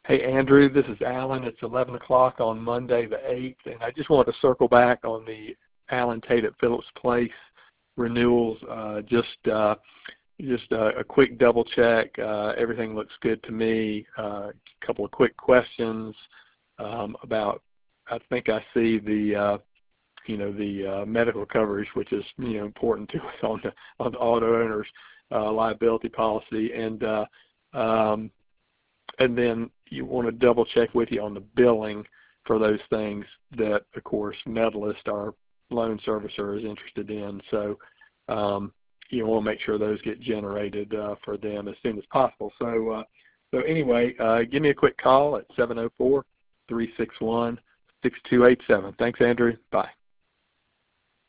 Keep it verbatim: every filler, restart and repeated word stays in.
Hey, Andrew, this is Alan. It's eleven o'clock on Monday the eighth, and I just wanted to circle back on the Alan Tate at Phillips Place renewals. Uh, just uh, just uh, a quick double check. Uh, everything looks good to me. Uh, a couple of quick questions um, about, I think I see the, uh, you know, the uh, medical coverage, which is, you know, important to us on the, on the auto owner's uh, liability policy. And uh, um, and then you want to double check with you on the billing for those things that, of course, Medalist, our loan servicer, is interested in. So um, you want to make sure those get generated uh, for them as soon as possible. So, uh, so anyway, uh, give me a quick call at seven oh four, three six one, six two eight seven. Thanks, Andrew. Bye.